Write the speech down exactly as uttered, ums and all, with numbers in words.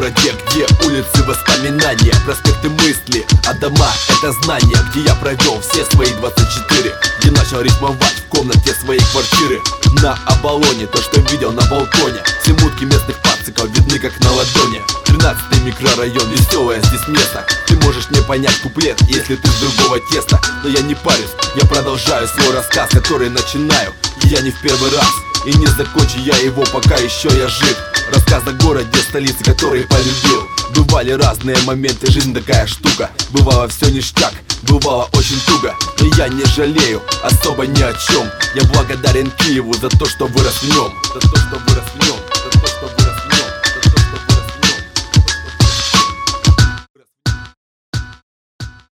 городе, где улицы воспоминания, проспекты мысли, а дома — это знания, где я провел все свои двадцать четыре, где начал рифмовать в комнате своей квартиры. На Оболоне то, что видел на балконе, все мутки местных пациков видны как на ладони. Тринадцатый микрорайон, веселое здесь место. Ты можешь не понять куплет, если ты с другого теста. Но я не парюсь, я продолжаю свой рассказ, который начинаю я не в первый раз, и не закончу я его, пока еще я жив. Рассказ о городе, столице, который полюбил. Бывали разные моменты, жизнь такая штука. Бывало все ништяк, бывало очень туго. Но я не жалею особо ни о чем. Я благодарен Киеву за то, что вырос в нем, за то, что вырос в нем.